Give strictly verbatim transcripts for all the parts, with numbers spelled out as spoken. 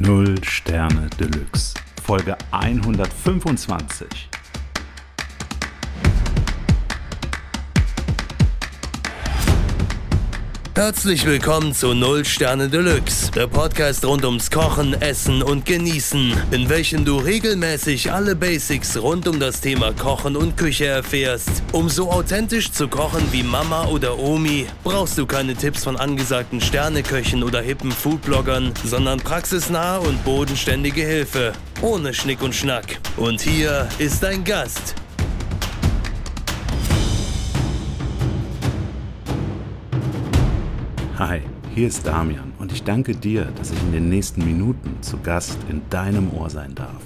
null Sterne Deluxe, Folge hundertfünfundzwanzig. Herzlich willkommen zu null Sterne Deluxe, der Podcast rund ums Kochen, Essen und Genießen, in welchem du regelmäßig alle Basics rund um das Thema Kochen und Küche erfährst. Um so authentisch zu kochen wie Mama oder Omi, brauchst du keine Tipps von angesagten Sterneköchen oder hippen Foodbloggern, sondern praxisnahe und bodenständige Hilfe, ohne Schnick und Schnack. Und hier ist dein Gast. Hi, hier ist Damian und ich danke dir, dass ich in den nächsten Minuten zu Gast in deinem Ohr sein darf.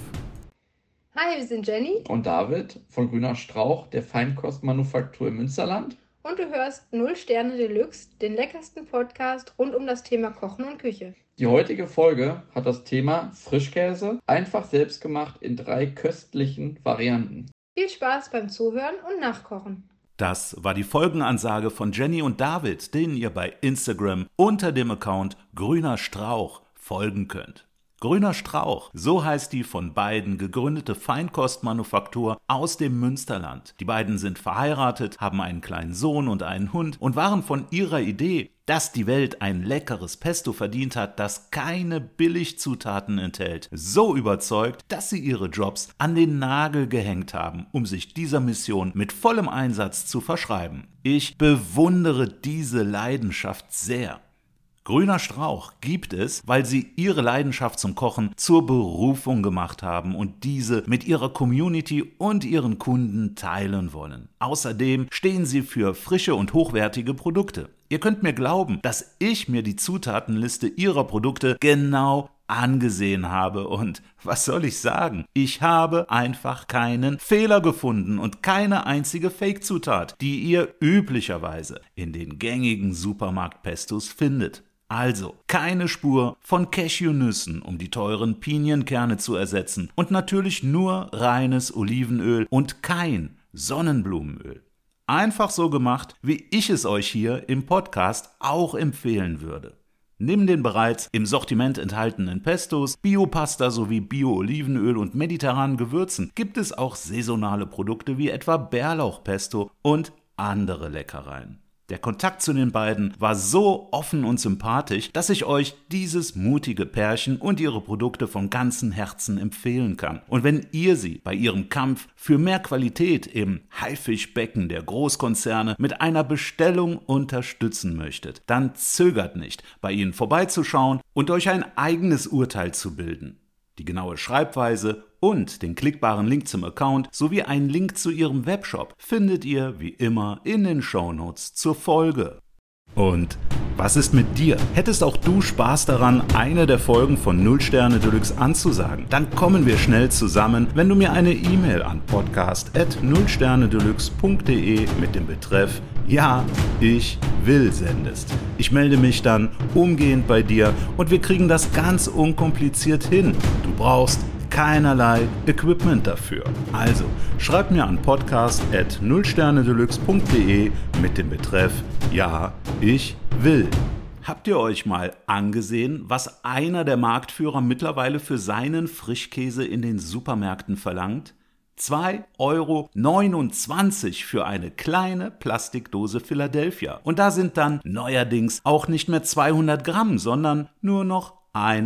Hi, wir sind Jenny und David von Grüner Strauch, der Feinkostmanufaktur im Münsterland. Und du hörst null Sterne Deluxe, den leckersten Podcast rund um das Thema Kochen und Küche. Die heutige Folge hat das Thema Frischkäse, einfach selbstgemacht in drei köstlichen Varianten. Viel Spaß beim Zuhören und Nachkochen. Das war die Folgenansage von Jenny und David, denen ihr bei Instagram unter dem Account Grüner Strauch folgen könnt. Grüner Strauch, so heißt die von beiden gegründete Feinkostmanufaktur aus dem Münsterland. Die beiden sind verheiratet, haben einen kleinen Sohn und einen Hund und waren von ihrer Idee, dass die Welt ein leckeres Pesto verdient hat, das keine Billigzutaten enthält, so überzeugt, dass sie ihre Jobs an den Nagel gehängt haben, um sich dieser Mission mit vollem Einsatz zu verschreiben. Ich bewundere diese Leidenschaft sehr. Grüner Strauch gibt es, weil sie ihre Leidenschaft zum Kochen zur Berufung gemacht haben und diese mit ihrer Community und ihren Kunden teilen wollen. Außerdem stehen sie für frische und hochwertige Produkte. Ihr könnt mir glauben, dass ich mir die Zutatenliste ihrer Produkte genau angesehen habe und was soll ich sagen? Ich habe einfach keinen Fehler gefunden und keine einzige Fake-Zutat, die ihr üblicherweise in den gängigen Supermarkt-Pestos findet. Also keine Spur von Cashewnüssen, um die teuren Pinienkerne zu ersetzen und natürlich nur reines Olivenöl und kein Sonnenblumenöl. Einfach so gemacht, wie ich es euch hier im Podcast auch empfehlen würde. Neben den bereits im Sortiment enthaltenen Pestos, Biopasta sowie Bio-Olivenöl und mediterranen Gewürzen gibt es auch saisonale Produkte wie etwa Bärlauchpesto und andere Leckereien. Der Kontakt zu den beiden war so offen und sympathisch, dass ich euch dieses mutige Pärchen und ihre Produkte von ganzem Herzen empfehlen kann. Und wenn ihr sie bei ihrem Kampf für mehr Qualität im Haifischbecken der Großkonzerne mit einer Bestellung unterstützen möchtet, dann zögert nicht, bei ihnen vorbeizuschauen und euch ein eigenes Urteil zu bilden. Die genaue Schreibweise und den klickbaren Link zum Account sowie einen Link zu ihrem Webshop findet ihr wie immer in den Shownotes zur Folge. Und was ist mit dir? Hättest auch du Spaß daran, eine der Folgen von null Sterne Deluxe anzusagen? Dann kommen wir schnell zusammen, wenn du mir eine E-Mail an podcast at null sterne deluxe punkt de mit dem Betreff Ja, ich will sendest. Ich melde mich dann umgehend bei dir und wir kriegen das ganz unkompliziert hin. Du brauchst keinerlei Equipment dafür. Also schreib mir an podcast at null sterne deluxe punkt de mit dem Betreff Ja, ich will. Habt ihr euch mal angesehen, was einer der Marktführer mittlerweile für seinen Frischkäse in den Supermärkten verlangt? zwei Euro neunundzwanzig für eine kleine Plastikdose Philadelphia. Und da sind dann neuerdings auch nicht mehr zweihundert Gramm, sondern nur noch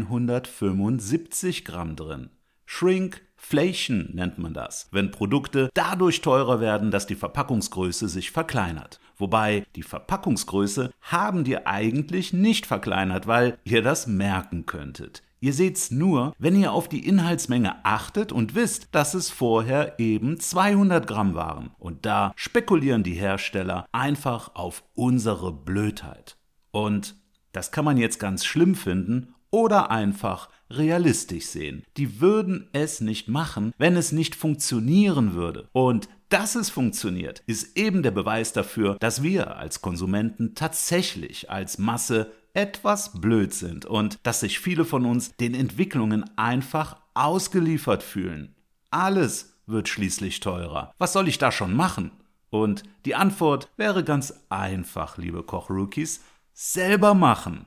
hundertfünfundsiebzig Gramm drin. Shrinkflation nennt man das, wenn Produkte dadurch teurer werden, dass die Verpackungsgröße sich verkleinert. Wobei die Verpackungsgröße haben die eigentlich nicht verkleinert, weil ihr das merken könntet. Ihr seht's nur, wenn ihr auf die Inhaltsmenge achtet und wisst, dass es vorher eben zweihundert Gramm waren. Und da spekulieren die Hersteller einfach auf unsere Blödheit. Und das kann man jetzt ganz schlimm finden oder einfach realistisch sehen. Die würden es nicht machen, wenn es nicht funktionieren würde. Und dass es funktioniert, ist eben der Beweis dafür, dass wir als Konsumenten tatsächlich als Masse etwas blöd sind und dass sich viele von uns den Entwicklungen einfach ausgeliefert fühlen. Alles wird schließlich teurer. Was soll ich da schon machen? Und die Antwort wäre ganz einfach, liebe Kochrookies, selber machen.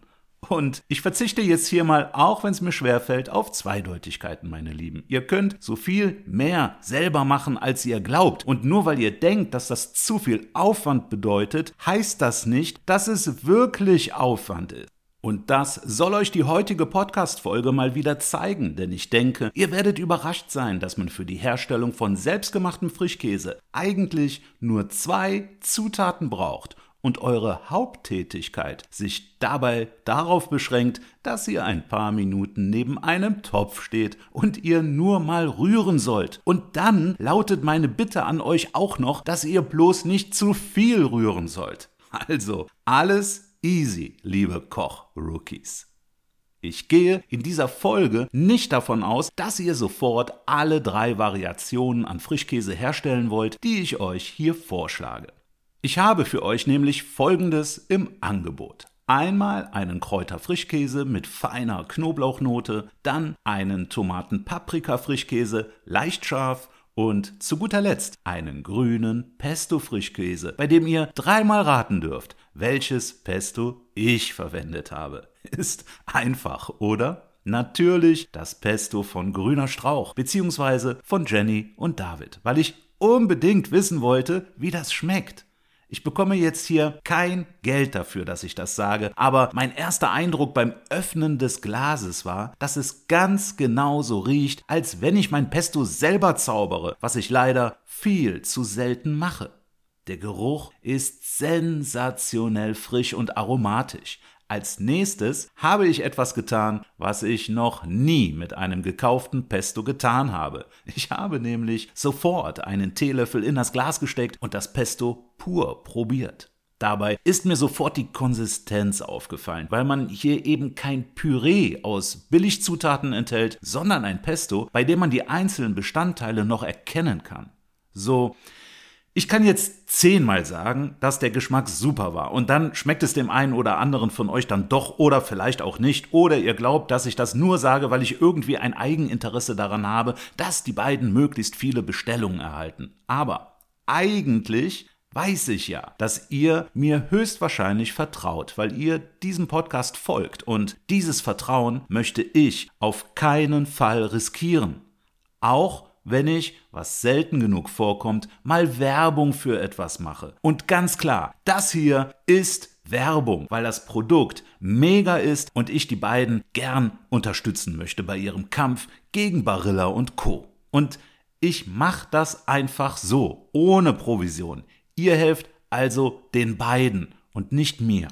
Und ich verzichte jetzt hier mal, auch wenn es mir schwerfällt, auf Zweideutigkeiten, meine Lieben. Ihr könnt so viel mehr selber machen, als ihr glaubt. Und nur weil ihr denkt, dass das zu viel Aufwand bedeutet, heißt das nicht, dass es wirklich Aufwand ist. Und das soll euch die heutige Podcast-Folge mal wieder zeigen, denn ich denke, ihr werdet überrascht sein, dass man für die Herstellung von selbstgemachtem Frischkäse eigentlich nur zwei Zutaten braucht und eure Haupttätigkeit sich dabei darauf beschränkt, dass ihr ein paar Minuten neben einem Topf steht und ihr nur mal rühren sollt. Und dann lautet meine Bitte an euch auch noch, dass ihr bloß nicht zu viel rühren sollt. Also, alles easy, liebe Koch-Rookies. Ich gehe in dieser Folge nicht davon aus, dass ihr sofort alle drei Variationen an Frischkäse herstellen wollt, die ich euch hier vorschlage. Ich habe für euch nämlich Folgendes im Angebot. Einmal einen Kräuter-Frischkäse mit feiner Knoblauchnote, dann einen Tomaten-Paprika-Frischkäse, leicht scharf, und zu guter Letzt einen grünen Pesto-Frischkäse, bei dem ihr dreimal raten dürft, welches Pesto ich verwendet habe. Ist einfach, oder? Natürlich das Pesto von Grüner Strauch, beziehungsweise von Jenny und David, weil ich unbedingt wissen wollte, wie das schmeckt. Ich bekomme jetzt hier kein Geld dafür, dass ich das sage, aber mein erster Eindruck beim Öffnen des Glases war, dass es ganz genauso riecht, als wenn ich mein Pesto selber zaubere, was ich leider viel zu selten mache. Der Geruch ist sensationell frisch und aromatisch. Als nächstes habe ich etwas getan, was ich noch nie mit einem gekauften Pesto getan habe. Ich habe nämlich sofort einen Teelöffel in das Glas gesteckt und das Pesto pur probiert. Dabei ist mir sofort die Konsistenz aufgefallen, weil man hier eben kein Püree aus Billigzutaten enthält, sondern ein Pesto, bei dem man die einzelnen Bestandteile noch erkennen kann. So, ich kann jetzt zehnmal sagen, dass der Geschmack super war und dann schmeckt es dem einen oder anderen von euch dann doch oder vielleicht auch nicht oder ihr glaubt, dass ich das nur sage, weil ich irgendwie ein Eigeninteresse daran habe, dass die beiden möglichst viele Bestellungen erhalten. Aber eigentlich weiß ich ja, dass ihr mir höchstwahrscheinlich vertraut, weil ihr diesem Podcast folgt und dieses Vertrauen möchte ich auf keinen Fall riskieren. Auch wenn ich, was selten genug vorkommt, mal Werbung für etwas mache. Und ganz klar, das hier ist Werbung, weil das Produkt mega ist und ich die beiden gern unterstützen möchte bei ihrem Kampf gegen Barilla und Co. Und ich mache das einfach so, ohne Provision. Ihr helft also den beiden und nicht mir.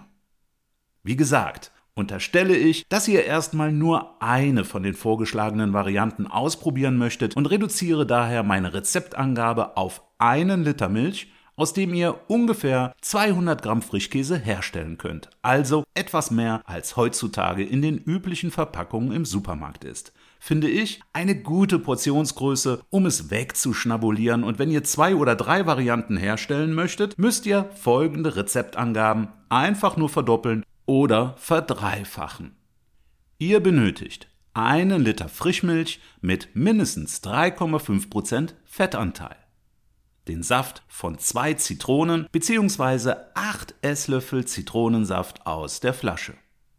Wie gesagt, unterstelle ich, dass ihr erstmal nur eine von den vorgeschlagenen Varianten ausprobieren möchtet und reduziere daher meine Rezeptangabe auf einen Liter Milch, aus dem ihr ungefähr zweihundert Gramm Frischkäse herstellen könnt. Also etwas mehr als heutzutage in den üblichen Verpackungen im Supermarkt ist. Finde ich eine gute Portionsgröße, um es wegzuschnabulieren, und wenn ihr zwei oder drei Varianten herstellen möchtet, müsst ihr folgende Rezeptangaben einfach nur verdoppeln oder verdreifachen. Ihr benötigt einen Liter Frischmilch mit mindestens drei Komma fünf Prozent Fettanteil, den Saft von zwei Zitronen bzw. acht Esslöffel Zitronensaft aus der Flasche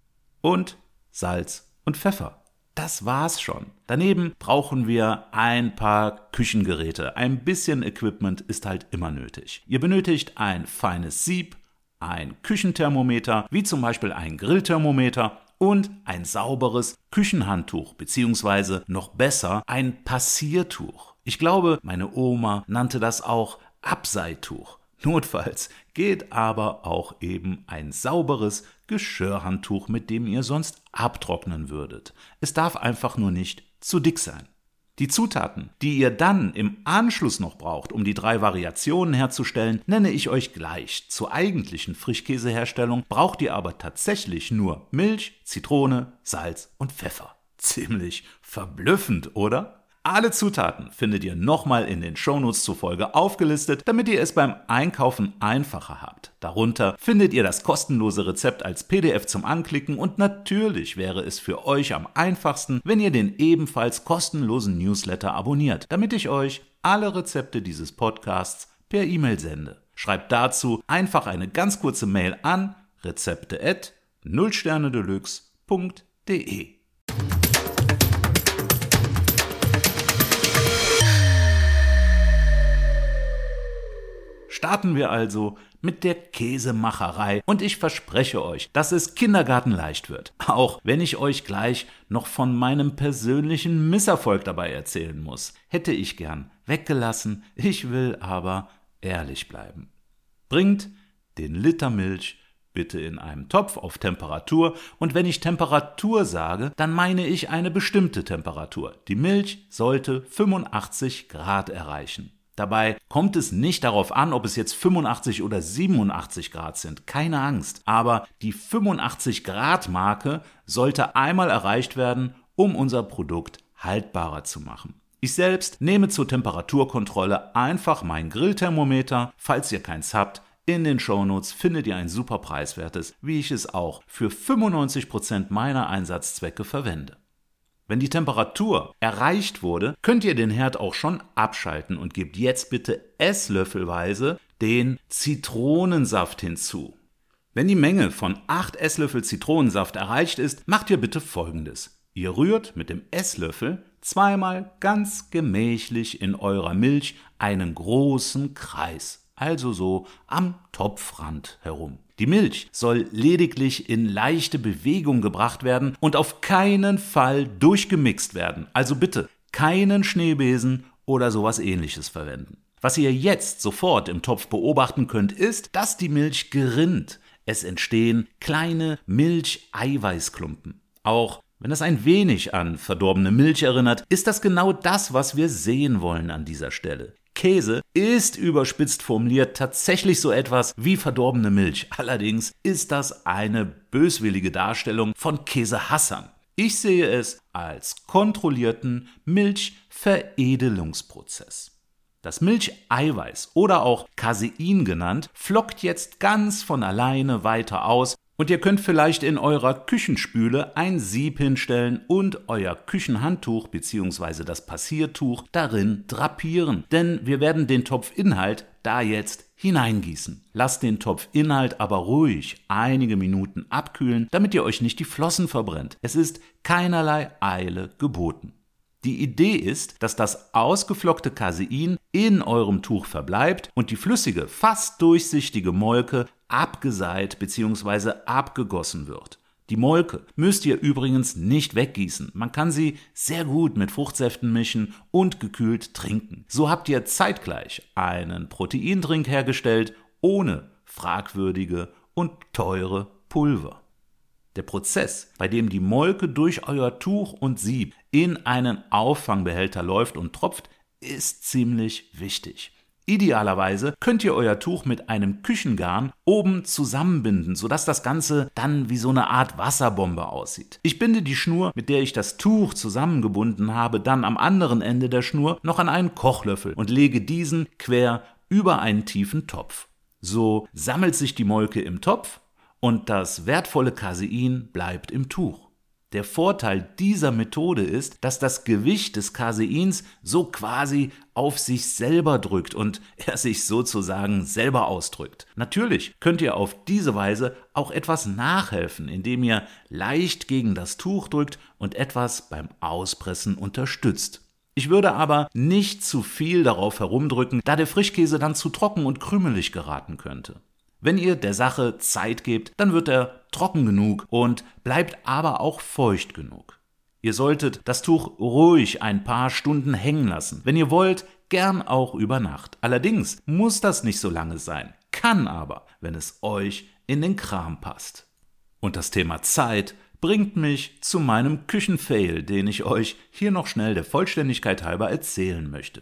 und Salz und Pfeffer. Das war's schon. Daneben brauchen wir ein paar Küchengeräte. Ein bisschen Equipment ist halt immer nötig. Ihr benötigt ein feines Sieb, ein Küchenthermometer, wie zum Beispiel ein Grillthermometer, und ein sauberes Küchenhandtuch, beziehungsweise noch besser ein Passiertuch. Ich glaube, meine Oma nannte das auch Abseituch. Notfalls geht aber auch eben ein sauberes Geschirrhandtuch, mit dem ihr sonst abtrocknen würdet. Es darf einfach nur nicht zu dick sein. Die Zutaten, die ihr dann im Anschluss noch braucht, um die drei Variationen herzustellen, nenne ich euch gleich. Zur eigentlichen Frischkäseherstellung braucht ihr aber tatsächlich nur Milch, Zitrone, Salz und Pfeffer. Ziemlich verblüffend, oder? Alle Zutaten findet ihr nochmal in den Shownotes zur Folge aufgelistet, damit ihr es beim Einkaufen einfacher habt. Darunter findet ihr das kostenlose Rezept als P D F zum Anklicken und natürlich wäre es für euch am einfachsten, wenn ihr den ebenfalls kostenlosen Newsletter abonniert, damit ich euch alle Rezepte dieses Podcasts per E-Mail sende. Schreibt dazu einfach eine ganz kurze Mail an rezepte at null sterne deluxe punkt de. Starten wir also mit der Käsemacherei und ich verspreche euch, dass es kindergartenleicht wird, auch wenn ich euch gleich noch von meinem persönlichen Misserfolg dabei erzählen muss. Hätte ich gern weggelassen, ich will aber ehrlich bleiben. Bringt den Liter Milch bitte in einem Topf auf Temperatur und wenn ich Temperatur sage, dann meine ich eine bestimmte Temperatur. Die Milch sollte fünfundachtzig Grad erreichen. Dabei kommt es nicht darauf an, ob es jetzt fünfundachtzig oder siebenundachtzig Grad sind, keine Angst. Aber die fünfundachtzig Grad Marke sollte einmal erreicht werden, um unser Produkt haltbarer zu machen. Ich selbst nehme zur Temperaturkontrolle einfach mein Grillthermometer. Falls ihr keins habt, in den Shownotes findet ihr ein super preiswertes, wie ich es auch für fünfundneunzig Prozent meiner Einsatzzwecke verwende. Wenn die Temperatur erreicht wurde, könnt ihr den Herd auch schon abschalten und gebt jetzt bitte esslöffelweise den Zitronensaft hinzu. Wenn die Menge von acht Esslöffel Zitronensaft erreicht ist, macht ihr bitte Folgendes. Ihr rührt mit dem Esslöffel zweimal ganz gemächlich in eurer Milch einen großen Kreis, also so am Topfrand herum. Die Milch soll lediglich in leichte Bewegung gebracht werden und auf keinen Fall durchgemixt werden. Also bitte keinen Schneebesen oder sowas Ähnliches verwenden. Was ihr jetzt sofort im Topf beobachten könnt, ist, dass die Milch gerinnt. Es entstehen kleine Milcheiweißklumpen. Auch wenn es ein wenig an verdorbene Milch erinnert, ist das genau das, was wir sehen wollen an dieser Stelle. Käse ist überspitzt formuliert tatsächlich so etwas wie verdorbene Milch. Allerdings ist das eine böswillige Darstellung von Käsehassern. Ich sehe es als kontrollierten Milchveredelungsprozess. Das Milcheiweiß oder auch Casein genannt, flockt jetzt ganz von alleine weiter aus und ihr könnt vielleicht in eurer Küchenspüle ein Sieb hinstellen und euer Küchenhandtuch bzw. das Passiertuch darin drapieren. Denn wir werden den Topfinhalt da jetzt hineingießen. Lasst den Topfinhalt aber ruhig einige Minuten abkühlen, damit ihr euch nicht die Flossen verbrennt. Es ist keinerlei Eile geboten. Die Idee ist, dass das ausgeflockte Casein in eurem Tuch verbleibt und die flüssige, fast durchsichtige Molke abgeseit bzw. abgegossen wird. Die Molke müsst ihr übrigens nicht weggießen. Man kann sie sehr gut mit Fruchtsäften mischen und gekühlt trinken. So habt ihr zeitgleich einen Proteindrink hergestellt, ohne fragwürdige und teure Pulver. Der Prozess, bei dem die Molke durch euer Tuch und Sieb in einen Auffangbehälter läuft und tropft, ist ziemlich wichtig. Idealerweise könnt ihr euer Tuch mit einem Küchengarn oben zusammenbinden, sodass das Ganze dann wie so eine Art Wasserbombe aussieht. Ich binde die Schnur, mit der ich das Tuch zusammengebunden habe, dann am anderen Ende der Schnur noch an einen Kochlöffel und lege diesen quer über einen tiefen Topf. So sammelt sich die Molke im Topf und das wertvolle Casein bleibt im Tuch. Der Vorteil dieser Methode ist, dass das Gewicht des Caseins so quasi auf sich selber drückt und er sich sozusagen selber ausdrückt. Natürlich könnt ihr auf diese Weise auch etwas nachhelfen, indem ihr leicht gegen das Tuch drückt und etwas beim Auspressen unterstützt. Ich würde aber nicht zu viel darauf herumdrücken, da der Frischkäse dann zu trocken und krümelig geraten könnte. Wenn ihr der Sache Zeit gebt, dann wird er trocken genug und bleibt aber auch feucht genug. Ihr solltet das Tuch ruhig ein paar Stunden hängen lassen. Wenn ihr wollt, gern auch über Nacht. Allerdings muss das nicht so lange sein, kann aber, wenn es euch in den Kram passt. Und das Thema Zeit bringt mich zu meinem Küchenfail, den ich euch hier noch schnell der Vollständigkeit halber erzählen möchte.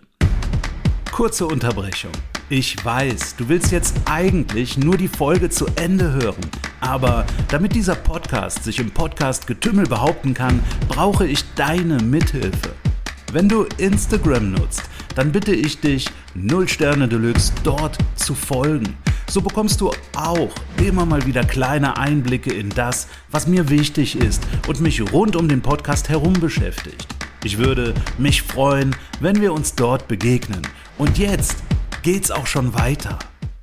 Kurze Unterbrechung. Ich weiß, du willst jetzt eigentlich nur die Folge zu Ende hören, aber damit dieser Podcast sich im Podcast-Getümmel behaupten kann, brauche ich deine Mithilfe. Wenn du Instagram nutzt, dann bitte ich dich, null Sterne Deluxe dort zu folgen. So bekommst du auch immer mal wieder kleine Einblicke in das, was mir wichtig ist und mich rund um den Podcast herum beschäftigt. Ich würde mich freuen, wenn wir uns dort begegnen. Und jetzt geht's auch schon weiter.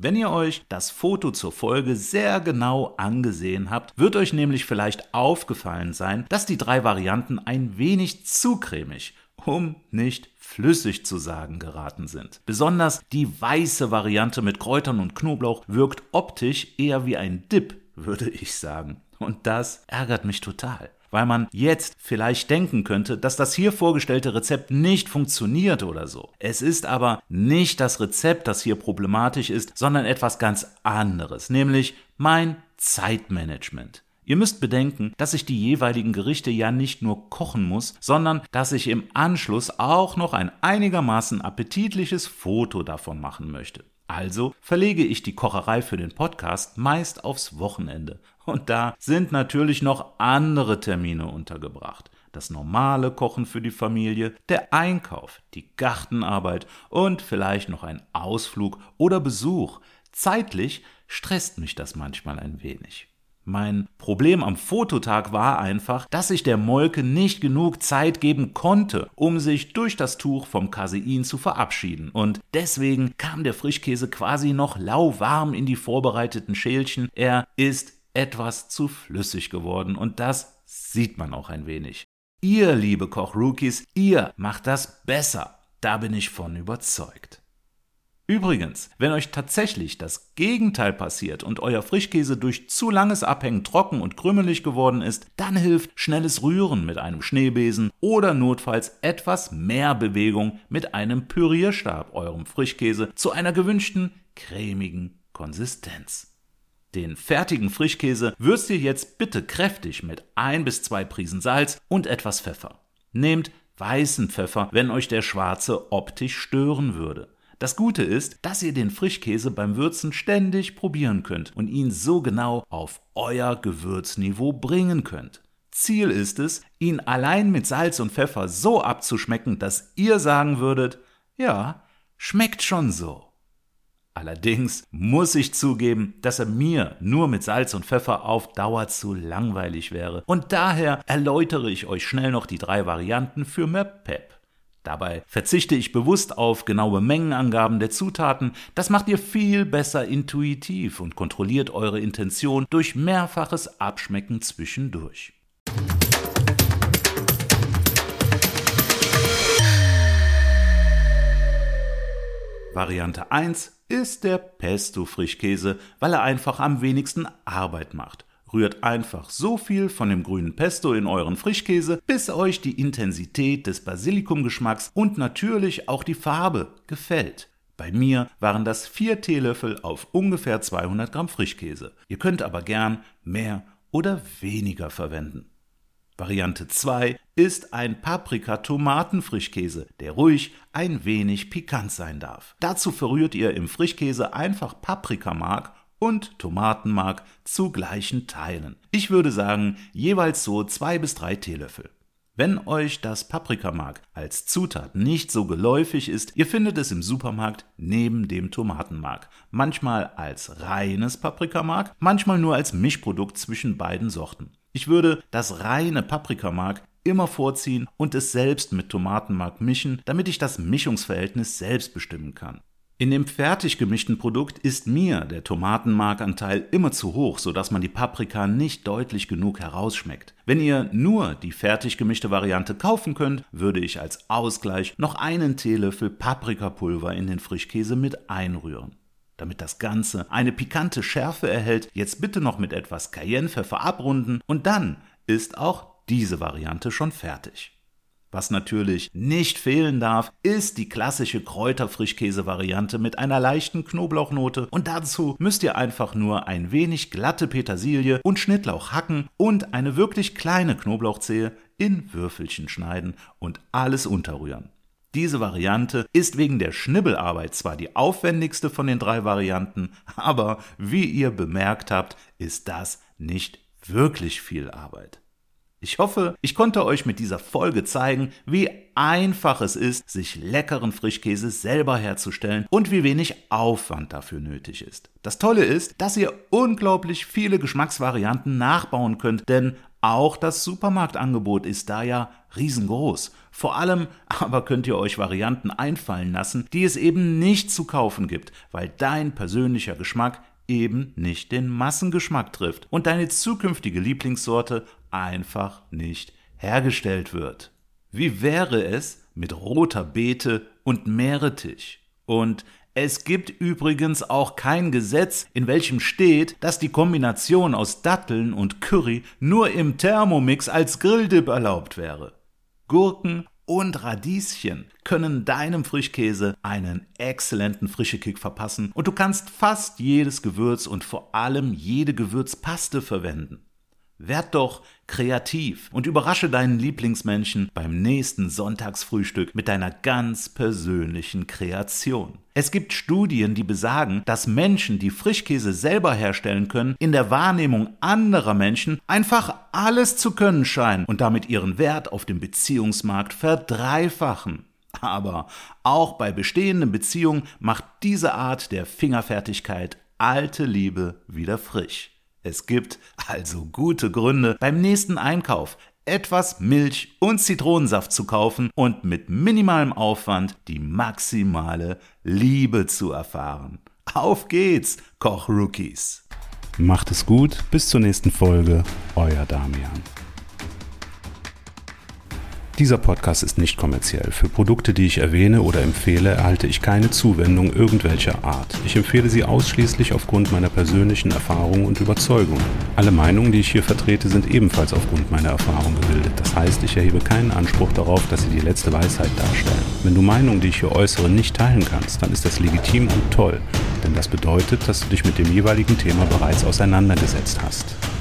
Wenn ihr euch das Foto zur Folge sehr genau angesehen habt, wird euch nämlich vielleicht aufgefallen sein, dass die drei Varianten ein wenig zu cremig, um nicht flüssig zu sagen, geraten sind. Besonders die weiße Variante mit Kräutern und Knoblauch wirkt optisch eher wie ein Dip, würde ich sagen. Und das ärgert mich total, weil man jetzt vielleicht denken könnte, dass das hier vorgestellte Rezept nicht funktioniert oder so. Es ist aber nicht das Rezept, das hier problematisch ist, sondern etwas ganz anderes, nämlich mein Zeitmanagement. Ihr müsst bedenken, dass ich die jeweiligen Gerichte ja nicht nur kochen muss, sondern dass ich im Anschluss auch noch ein einigermaßen appetitliches Foto davon machen möchte. Also verlege ich die Kocherei für den Podcast meist aufs Wochenende. Und da sind natürlich noch andere Termine untergebracht. Das normale Kochen für die Familie, der Einkauf, die Gartenarbeit und vielleicht noch ein Ausflug oder Besuch. Zeitlich stresst mich das manchmal ein wenig. Mein Problem am Fototag war einfach, dass ich der Molke nicht genug Zeit geben konnte, um sich durch das Tuch vom Casein zu verabschieden. Und deswegen kam der Frischkäse quasi noch lauwarm in die vorbereiteten Schälchen. Er ist etwas zu flüssig geworden und das sieht man auch ein wenig. Ihr, liebe Koch-Rookies, ihr macht das besser. Da bin ich von überzeugt. Übrigens, wenn euch tatsächlich das Gegenteil passiert und euer Frischkäse durch zu langes Abhängen trocken und krümelig geworden ist, dann hilft schnelles Rühren mit einem Schneebesen oder notfalls etwas mehr Bewegung mit einem Pürierstab eurem Frischkäse zu einer gewünschten cremigen Konsistenz. Den fertigen Frischkäse würzt ihr jetzt bitte kräftig mit ein bis zwei Prisen Salz und etwas Pfeffer. Nehmt weißen Pfeffer, wenn euch der schwarze optisch stören würde. Das Gute ist, dass ihr den Frischkäse beim Würzen ständig probieren könnt und ihn so genau auf euer Gewürzniveau bringen könnt. Ziel ist es, ihn allein mit Salz und Pfeffer so abzuschmecken, dass ihr sagen würdet, ja, schmeckt schon so. Allerdings muss ich zugeben, dass er mir nur mit Salz und Pfeffer auf Dauer zu langweilig wäre. Und daher erläutere ich euch schnell noch die drei Varianten für mehr Pep. Dabei verzichte ich bewusst auf genaue Mengenangaben der Zutaten. Das macht ihr viel besser intuitiv und kontrolliert eure Intention durch mehrfaches Abschmecken zwischendurch. Variante eins ist der Pesto-Frischkäse, weil er einfach am wenigsten Arbeit macht. Rührt einfach so viel von dem grünen Pesto in euren Frischkäse, bis euch die Intensität des Basilikumgeschmacks und natürlich auch die Farbe gefällt. Bei mir waren das vier Teelöffel auf ungefähr zweihundert Gramm Frischkäse. Ihr könnt aber gern mehr oder weniger verwenden. Variante zwei ist ein Paprika-Tomaten-Frischkäse, der ruhig ein wenig pikant sein darf. Dazu verrührt ihr im Frischkäse einfach Paprikamark und Tomatenmark zu gleichen Teilen. Ich würde sagen, jeweils so zwei bis drei Teelöffel. Wenn euch das Paprikamark als Zutat nicht so geläufig ist, ihr findet es im Supermarkt neben dem Tomatenmark. Manchmal als reines Paprikamark, manchmal nur als Mischprodukt zwischen beiden Sorten. Ich würde das reine Paprikamark immer vorziehen und es selbst mit Tomatenmark mischen, damit ich das Mischungsverhältnis selbst bestimmen kann. In dem fertig gemischten Produkt ist mir der Tomatenmarkanteil immer zu hoch, sodass man die Paprika nicht deutlich genug herausschmeckt. Wenn ihr nur die fertig gemischte Variante kaufen könnt, würde ich als Ausgleich noch einen Teelöffel Paprikapulver in den Frischkäse mit einrühren. Damit das Ganze eine pikante Schärfe erhält, jetzt bitte noch mit etwas Cayennepfeffer abrunden und dann ist auch diese Variante schon fertig. Was natürlich nicht fehlen darf, ist die klassische Kräuterfrischkäse-Variante mit einer leichten Knoblauchnote und dazu müsst ihr einfach nur ein wenig glatte Petersilie und Schnittlauch hacken und eine wirklich kleine Knoblauchzehe in Würfelchen schneiden und alles unterrühren. Diese Variante ist wegen der Schnibbelarbeit zwar die aufwendigste von den drei Varianten, aber wie ihr bemerkt habt, ist das nicht wirklich viel Arbeit. Ich hoffe, ich konnte euch mit dieser Folge zeigen, wie einfach es ist, sich leckeren Frischkäse selber herzustellen und wie wenig Aufwand dafür nötig ist. Das Tolle ist, dass ihr unglaublich viele Geschmacksvarianten nachbauen könnt, denn auch das Supermarktangebot ist da ja riesengroß. Vor allem aber könnt ihr euch Varianten einfallen lassen, die es eben nicht zu kaufen gibt, weil dein persönlicher Geschmack eben nicht den Massengeschmack trifft und deine zukünftige Lieblingssorte einfach nicht hergestellt wird. Wie wäre es mit roter Beete und Meerrettich? Und es gibt übrigens auch kein Gesetz, in welchem steht, dass die Kombination aus Datteln und Curry nur im Thermomix als Grilldip erlaubt wäre. Gurken und Radieschen können deinem Frischkäse einen exzellenten Frischekick verpassen und du kannst fast jedes Gewürz und vor allem jede Gewürzpaste verwenden. Werd doch kreativ und überrasche deinen Lieblingsmenschen beim nächsten Sonntagsfrühstück mit deiner ganz persönlichen Kreation. Es gibt Studien, die besagen, dass Menschen, die Frischkäse selber herstellen können, in der Wahrnehmung anderer Menschen einfach alles zu können scheinen und damit ihren Wert auf dem Beziehungsmarkt verdreifachen. Aber auch bei bestehenden Beziehungen macht diese Art der Fingerfertigkeit alte Liebe wieder frisch. Es gibt also gute Gründe, beim nächsten Einkauf etwas Milch und Zitronensaft zu kaufen und mit minimalem Aufwand die maximale Liebe zu erfahren. Auf geht's, Kochrookies! Macht es gut, bis zur nächsten Folge, euer Damian. Dieser Podcast ist nicht kommerziell. Für Produkte, die ich erwähne oder empfehle, erhalte ich keine Zuwendung irgendwelcher Art. Ich empfehle sie ausschließlich aufgrund meiner persönlichen Erfahrung und Überzeugung. Alle Meinungen, die ich hier vertrete, sind ebenfalls aufgrund meiner Erfahrung gebildet. Das heißt, ich erhebe keinen Anspruch darauf, dass sie die letzte Weisheit darstellen. Wenn du Meinungen, die ich hier äußere, nicht teilen kannst, dann ist das legitim und toll. Denn das bedeutet, dass du dich mit dem jeweiligen Thema bereits auseinandergesetzt hast.